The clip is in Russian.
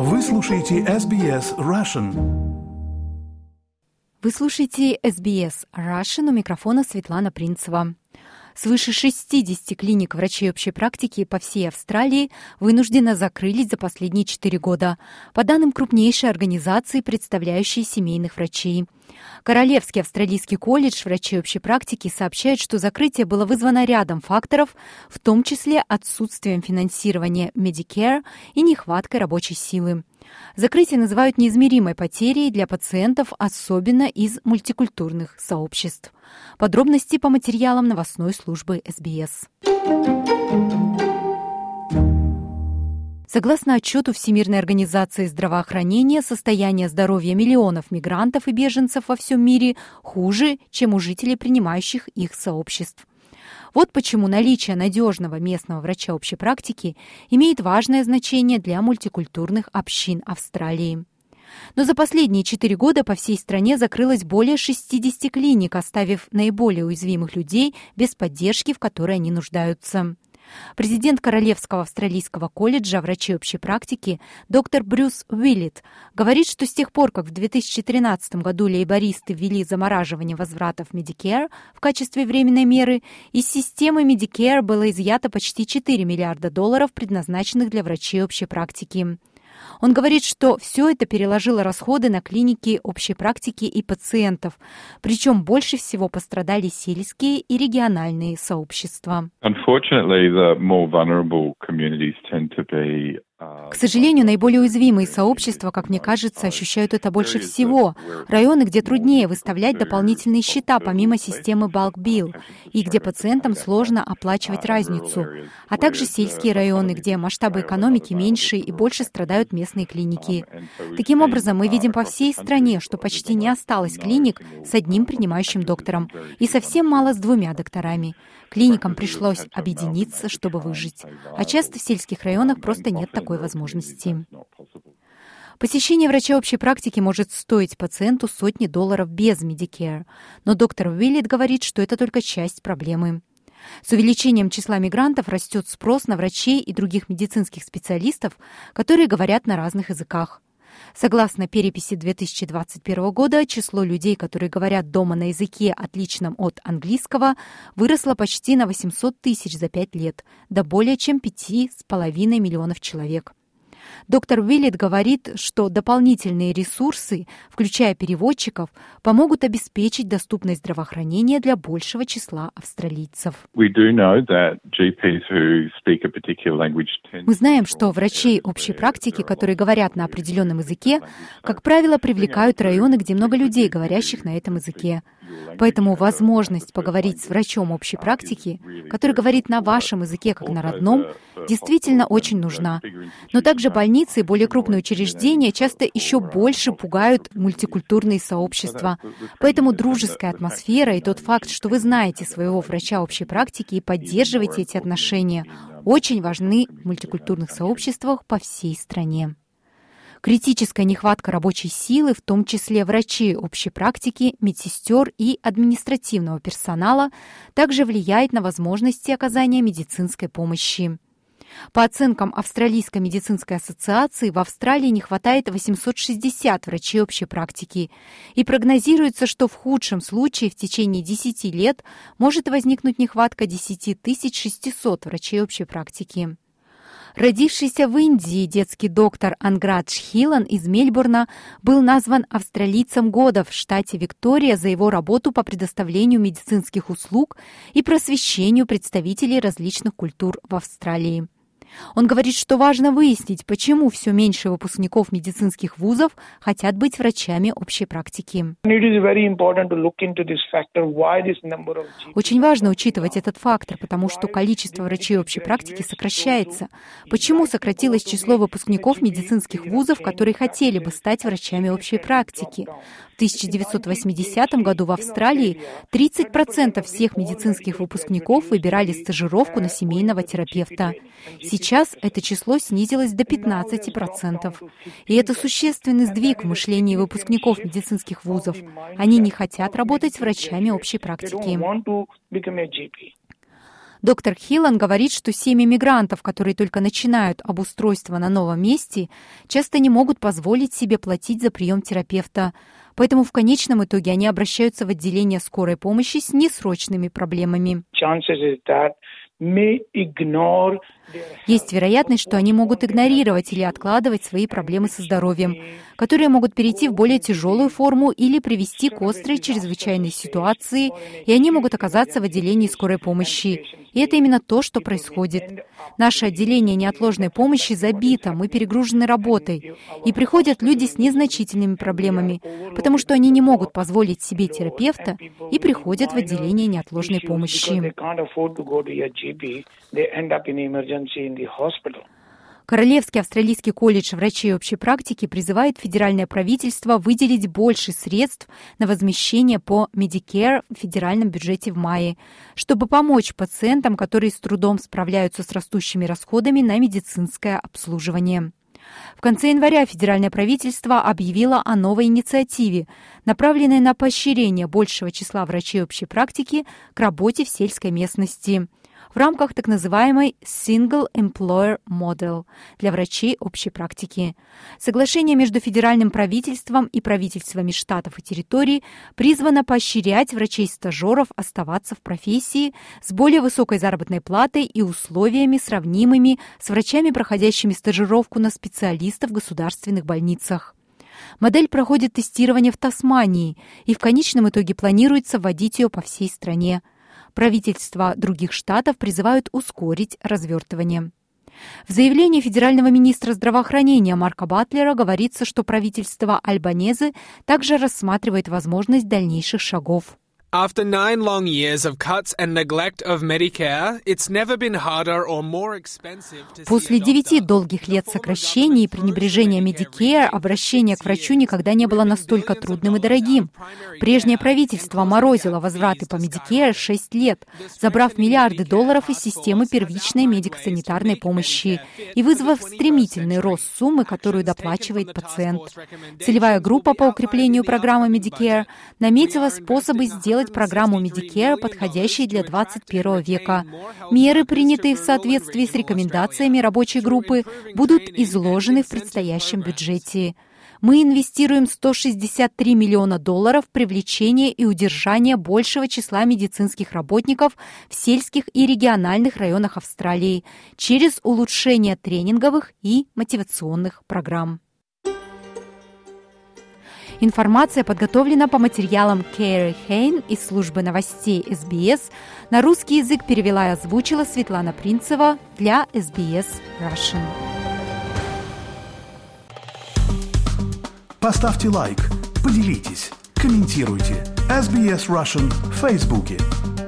Вы слушаете SBS Russian. Вы слушаете SBS Russian, у микрофона Светлана Принцева. Свыше 60 клиник врачей общей практики по всей Австралии вынужденно закрылись за последние 4 года, по данным крупнейшей организации, представляющей семейных врачей. Королевский австралийский колледж врачей общей практики сообщает, что закрытие было вызвано рядом факторов, в том числе отсутствием финансирования Medicare и нехваткой рабочей силы. Закрытие называют неизмеримой потерей для пациентов, особенно из мультикультурных сообществ. Подробности по материалам новостной службы SBS. Согласно отчету Всемирной организации здравоохранения, состояние здоровья миллионов мигрантов и беженцев во всем мире хуже, чем у жителей принимающих их сообществ. Вот почему наличие надежного местного врача общей практики имеет важное значение для мультикультурных общин Австралии. Но за последние 4 года по всей стране закрылось более 60 клиник, оставив наиболее уязвимых людей без поддержки, в которой они нуждаются. Президент Королевского австралийского колледжа врачей общей практики доктор Брюс Уиллит говорит, что с тех пор, как в 2013 году лейбористы ввели замораживание возвратов Medicare в качестве временной меры, из системы Medicare было изъято почти $4 миллиарда, предназначенных для врачей общей практики. Он говорит, что все это переложило расходы на клиники общей практики и пациентов, причем больше всего пострадали сельские и региональные сообщества. К сожалению, наиболее уязвимые сообщества, как мне кажется, ощущают это больше всего. Районы, где труднее выставлять дополнительные счета помимо системы Bulk Bill, и где пациентам сложно оплачивать разницу, а также сельские районы, где масштабы экономики меньше и больше страдают местные клиники. Таким образом, мы видим по всей стране, что почти не осталось клиник с одним принимающим доктором и совсем мало с 2 докторами. Клиникам пришлось объединиться, чтобы выжить. А часто в сельских районах просто нет такой возможности. Посещение врача общей практики может стоить пациенту сотни $100 без Medicare, но доктор Уиллит говорит, что это только часть проблемы. С увеличением числа мигрантов растет спрос на врачей и других медицинских специалистов, которые говорят на разных языках. Согласно переписи 2021 года, число людей, которые говорят дома на языке, отличном от английского, выросло почти на 800 тысяч за 5 лет, до более чем 5,5 миллионов человек. Доктор Уиллит говорит, что дополнительные ресурсы, включая переводчиков, помогут обеспечить доступность здравоохранения для большего числа австралийцев. Мы знаем, что врачей общей практики, которые говорят на определенном языке, как правило, привлекают районы, где много людей, говорящих на этом языке. Поэтому возможность поговорить с врачом общей практики, который говорит на вашем языке как на родном, действительно очень нужна. Но также больницы и более крупные учреждения часто еще больше пугают мультикультурные сообщества. Поэтому дружеская атмосфера и тот факт, что вы знаете своего врача общей практики и поддерживаете эти отношения, очень важны в мультикультурных сообществах по всей стране. Критическая нехватка рабочей силы, в том числе врачей общей практики, медсестер и административного персонала, также влияет на возможности оказания медицинской помощи. По оценкам Австралийской медицинской ассоциации, в Австралии не хватает 860 врачей общей практики, и прогнозируется, что в худшем случае в течение 10 лет может возникнуть нехватка 10 600 врачей общей практики. Родившийся в Индии детский доктор Анградж Хилан из Мельбурна был назван австралийцем года в штате Виктория за его работу по предоставлению медицинских услуг и просвещению представителей различных культур в Австралии. Он говорит, что важно выяснить, почему все меньше выпускников медицинских вузов хотят быть врачами общей практики. Очень важно учитывать этот фактор, потому что количество врачей общей практики сокращается. Почему сократилось число выпускников медицинских вузов, которые хотели бы стать врачами общей практики? В 1980 году в Австралии 30% всех медицинских выпускников выбирали стажировку на семейного терапевта. Сейчас это число снизилось до 15%. И это существенный сдвиг в мышлении выпускников медицинских вузов. Они не хотят работать врачами общей практики. Доктор Хиллан говорит, что семьи мигрантов, которые только начинают обустройство на новом месте, часто не могут позволить себе платить за прием терапевта. Поэтому в конечном итоге они обращаются в отделение скорой помощи с несрочными проблемами. Есть вероятность, что они могут игнорировать или откладывать свои проблемы со здоровьем, которые могут перейти в более тяжелую форму или привести к острой чрезвычайной ситуации, и они могут оказаться в отделении скорой помощи. И это именно то, что происходит. Наше отделение неотложной помощи забито, мы перегружены работой, и приходят люди с незначительными проблемами, потому что они не могут позволить себе терапевта и приходят в отделение неотложной помощи. Королевский австралийский колледж врачей общей практики призывает федеральное правительство выделить больше средств на возмещение по Medicare в федеральном бюджете в мае, чтобы помочь пациентам, которые с трудом справляются с растущими расходами на медицинское обслуживание. В конце января федеральное правительство объявило о новой инициативе, направленной на поощрение большего числа врачей общей практики к работе в сельской местности в рамках так называемой Single Employer Model для врачей общей практики. Соглашение между федеральным правительством и правительствами штатов и территорий призвано поощрять врачей-стажеров оставаться в профессии с более высокой заработной платой и условиями, сравнимыми с врачами, проходящими стажировку на специалистов в государственных больницах. Модель проходит тестирование в Тасмании, и в конечном итоге планируется вводить ее по всей стране. Правительства других штатов призывают ускорить развертывание. В заявлении федерального министра здравоохранения Марка Батлера говорится, что правительство Альбанезе также рассматривает возможность дальнейших шагов. After 9 long years of cuts and neglect of Medicare, it's never been harder or more expensive to see a doctor. После 9 долгих лет сокращений и пренебрежения Medicare обращение к врачу никогда не было настолько трудным и дорогим. Прежнее правительство морозило возвраты по Medicare 6 лет, забрав миллиарды долларов из системы первичной медико-санитарной помощи и вызвав стремительный рост суммы, которую доплачивает пациент. Целевая группа по укреплению программы Medicare наметила способы сделать программу Medicare, подходящей для 21 века. Меры, принятые в соответствии с рекомендациями рабочей группы, будут изложены в предстоящем бюджете. Мы инвестируем $163 миллиона в привлечение и удержание большего числа медицинских работников в сельских и региональных районах Австралии через улучшение тренинговых и мотивационных программ. Информация подготовлена по материалам Кэрри Хейн из службы новостей SBS. На русский язык перевела и озвучила Светлана Принцева для SBS Russian. Поставьте лайк, поделитесь, комментируйте. SBS Russian в Фейсбуке.